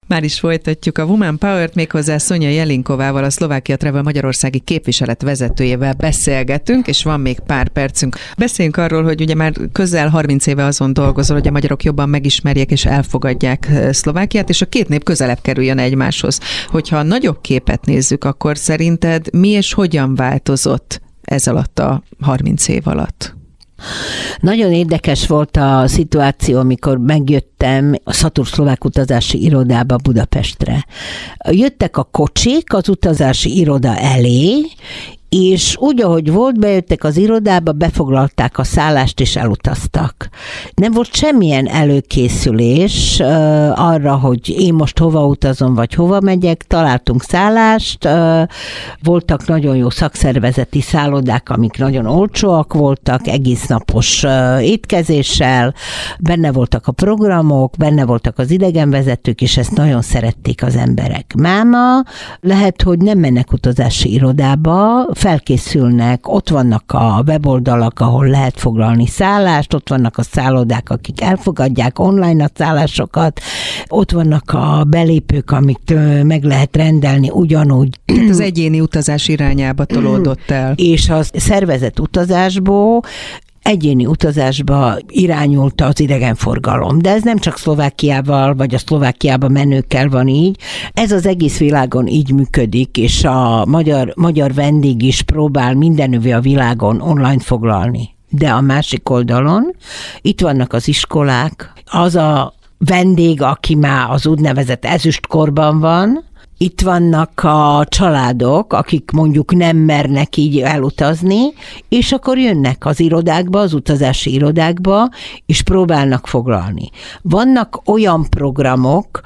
Már is folytatjuk a Woman Power-t, méghozzá Szonya Jelinkovával, a Szlovákia Travel magyarországi képviselet vezetőjével beszélgetünk, és van még pár percünk. Beszéljünk arról, hogy ugye már közel 30 éve azon dolgozol, hogy a magyarok jobban megismerjék és elfogadják Szlovákiát, és a két nép közelebb kerüljön egymáshoz. Hogyha a nagyobb képet nézzük, akkor szerinted mi és hogyan változott ez alatt a 30 év alatt? Nagyon érdekes volt a szituáció, amikor megjöttem a Satur szlovák utazási irodába Budapestre. Jöttek a kocsik az utazási iroda elé, és úgy, ahogy volt, bejöttek az irodába, befoglalták a szállást, és elutaztak. Nem volt semmilyen előkészülés arra, hogy én most hova utazom, vagy hova megyek, találtunk szállást, voltak nagyon jó szakszervezeti szállodák, amik nagyon olcsóak voltak, egész napos étkezéssel, benne voltak a programok, benne voltak az idegenvezetők, és ezt nagyon szerették az emberek. Máma lehet, hogy nem mennek utazási irodába, felkészülnek, ott vannak a weboldalak, ahol lehet foglalni szállást, ott vannak a szállodák, akik elfogadják online a szállásokat, ott vannak a belépők, amit meg lehet rendelni ugyanúgy. Tehát az egyéni utazás irányába tolódott el. És a szervezett utazásból egyéni utazásba irányult az idegenforgalom. De ez nem csak Szlovákiával, vagy a Szlovákiába menőkkel van így. Ez az egész világon így működik, és a magyar vendég is próbál mindenüvé a világon online foglalni. De a másik oldalon itt vannak az iskolák, az a vendég, aki már az úgynevezett ezüstkorban van, itt vannak a családok, akik mondjuk nem mernek így elutazni, és akkor jönnek az irodákba, az utazási irodákba, és próbálnak foglalni. Vannak olyan programok,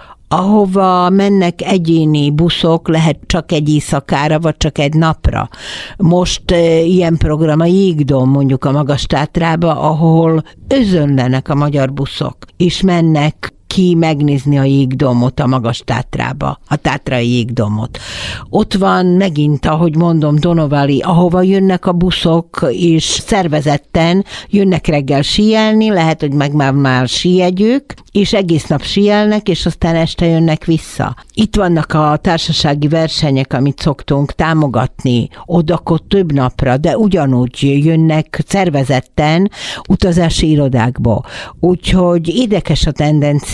ahova mennek egyéni buszok, lehet csak egy éjszakára, vagy csak egy napra. Most ilyen program a Jégdom, mondjuk a Magas-Tátrába, ahol özönlenek a magyar buszok, és mennek ki megnézni a jégdomot a Magas-Tátrába, a tátrai jégdomot. Ott van megint, ahogy mondom, Donovali, ahova jönnek a buszok, és szervezetten jönnek reggel síelni, lehet, hogy meg már síjegyük, és egész nap síelnek, és aztán este jönnek vissza. Itt vannak a társasági versenyek, amit szoktunk támogatni, odakor több napra, de ugyanúgy jönnek szervezetten utazási irodákba. Úgyhogy érdekes a tendencia,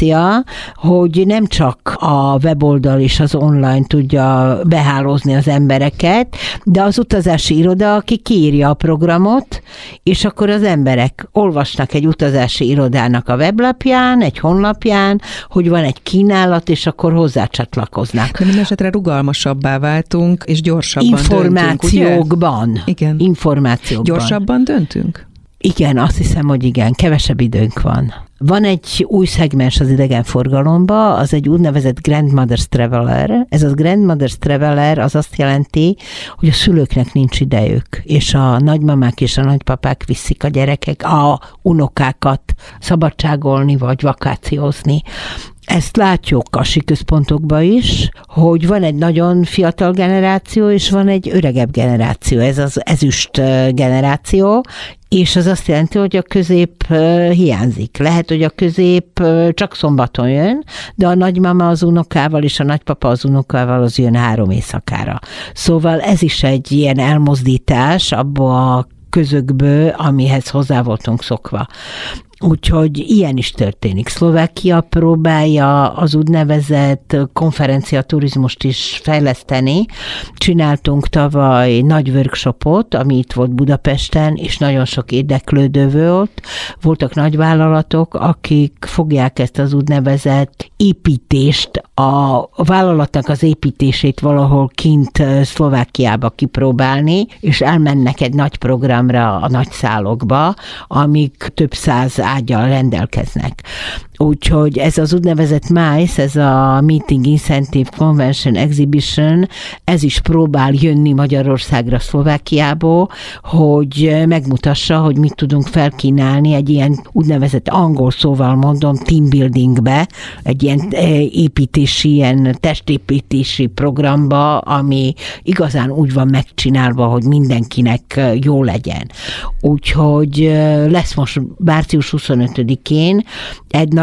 hogy nem csak a weboldal és az online tudja behálózni az embereket, de az utazási iroda, aki kiírja a programot, és akkor az emberek olvasnak egy utazási irodának a weblapján, egy honlapján, hogy van egy kínálat, és akkor hozzácsatlakoznak. De minden esetre rugalmasabbá váltunk, és gyorsabban információkban. döntünk, ugye? Igen. Információkban. Gyorsabban döntünk? Igen, azt hiszem, hogy igen, kevesebb időnk van. Van egy új szegmens az idegenforgalomba, az egy úgynevezett Grandmother's Traveler. Ez a Grandmother's Traveler az azt jelenti, hogy a szülőknek nincs idejük, és a nagymamák és a nagypapák viszik a gyerekek, a unokákat szabadságolni vagy vakációzni. Ezt látjuk a síközpontokban is, hogy van egy nagyon fiatal generáció, és van egy öregebb generáció. Ez az ezüst generáció, és az azt jelenti, hogy a közép hiányzik. Lehet, hogy a közép csak szombaton jön, de a nagymama az unokával és a nagypapa az unokával az jön 3 éjszakára. Szóval ez is egy ilyen elmozdítás abba a közökből, amihez hozzá voltunk szokva. Úgyhogy ilyen is történik. Szlovákia próbálja az úgynevezett konferenciaturizmust is fejleszteni. Csináltunk tavaly nagy workshopot, ami itt volt Budapesten, és nagyon sok érdeklődő volt. Voltak nagyvállalatok, akik fogják ezt az úgynevezett építést, a vállalatnak az építését valahol kint Szlovákiába kipróbálni, és elmennek egy nagy programra a nagy szállokba, amik több 100 ággyal rendelkeznek. Úgyhogy ez az úgynevezett MICE, ez a Meeting Incentive Convention Exhibition, ez is próbál jönni Magyarországra, Szlovákiából, hogy megmutassa, hogy mit tudunk felkínálni egy ilyen úgynevezett angol szóval mondom teambuildingbe, egy ilyen építési, ilyen testépítési programba, ami igazán úgy van megcsinálva, hogy mindenkinek jó legyen. Úgyhogy lesz most március 25-én egy nagy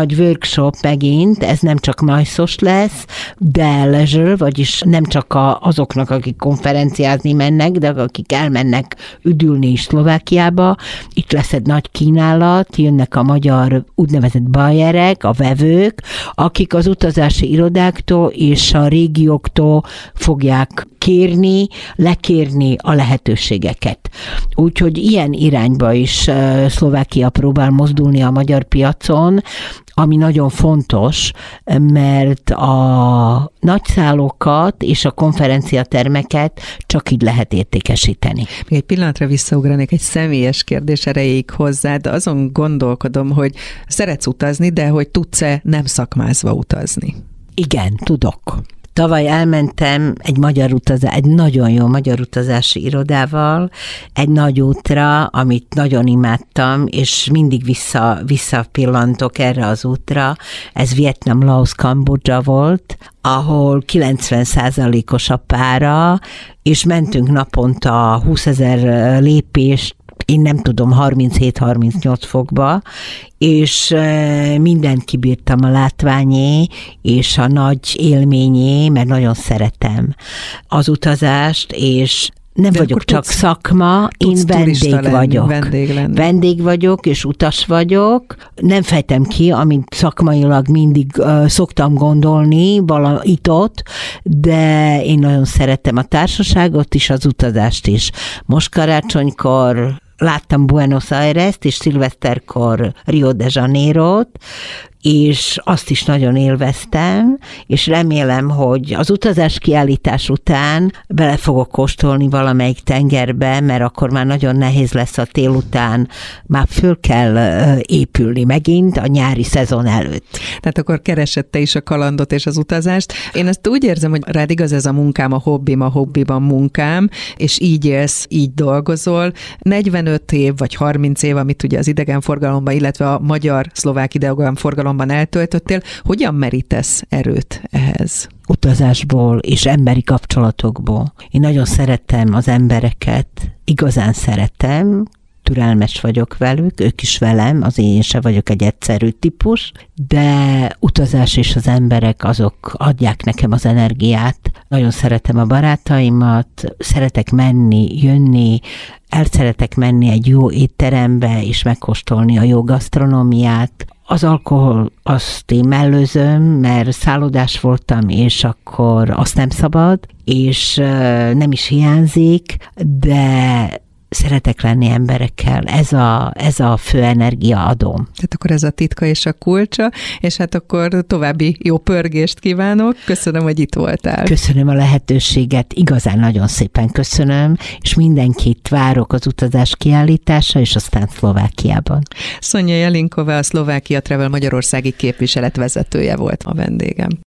nagy workshop megint, ez nem csak majszos lesz, de leisure, vagyis nem csak azoknak, akik konferenciázni mennek, de akik elmennek üdülni is Szlovákiába. Itt lesz egy nagy kínálat, jönnek a magyar úgynevezett buyerek, a vevők, akik az utazási irodáktól és a régióktól fogják lekérni a lehetőségeket. Úgyhogy ilyen irányba is Szlovákia próbál mozdulni a magyar piacon, ami nagyon fontos, mert a nagyszállókat és a konferenciatermeket csak így lehet értékesíteni. Még egy pillanatra visszaugranék egy személyes kérdés erejéig hozzá, de azon gondolkodom, hogy szeretsz utazni, de hogy tudsz-e nem szakmázva utazni? Igen, tudok. Tavaly elmentem egy nagyon jó magyar utazási irodával, egy nagy útra, amit nagyon imádtam, és mindig visszapillantok erre az útra. Ez Vietnam, Laos, Kambodzsa volt, ahol 90%-os a pára, és mentünk naponta 20 000 lépést, én nem tudom, 37-38 fokba, és mindent kibírtam, a látványé és a nagy élményé, mert nagyon szeretem az utazást, és nem vagyok csak szakma, én vendég vagyok, és utas vagyok. Nem fejtem ki, amit szakmailag mindig szoktam gondolni, itt-ott, de én nagyon szeretem a társaságot is, az utazást is. Most karácsonykor láttam Buenos Aires-t, és szilveszterkor Rio de Janeiro-t, és azt is nagyon élveztem, és remélem, hogy az utazás kiállítás után bele fogok kóstolni valamelyik tengerbe, mert akkor már nagyon nehéz lesz a tél után, már föl kell épülni megint a nyári szezon előtt. Tehát akkor keresed te is a kalandot és az utazást. Én ezt úgy érzem, hogy rád igaz ez a munkám, a hobbiban munkám, és így élsz, így dolgozol. 45 év vagy 30 év, amit ugye az idegenforgalomban, illetve a magyar-szlovák idegenforgalomban eltöltöttél, hogyan merítesz erőt ehhez? Utazásból és emberi kapcsolatokból. Én nagyon szeretem az embereket, igazán szeretem, türelmes vagyok velük, ők is velem, azért én sem vagyok egy egyszerű típus, de utazás és az emberek azok adják nekem az energiát. Nagyon szeretem a barátaimat, szeretek menni, jönni, el szeretek menni egy jó étterembe és megkóstolni a jó gasztronómiát. Az alkohol, azt én mellőzöm, mert szállodás voltam, és akkor azt nem szabad, és nem is hiányzik, de szeretek lenni emberekkel. Ez a fő energia adom. Tehát akkor ez a titka és a kulcsa, és hát akkor további jó pörgést kívánok. Köszönöm, hogy itt voltál. Köszönöm a lehetőséget, igazán nagyon szépen köszönöm, és mindenkit várok az utazás kiállítása, és aztán Szlovákiában. Sonja Jelinkova, a Szlovákia Travel magyarországi képviselet vezetője volt a vendégem.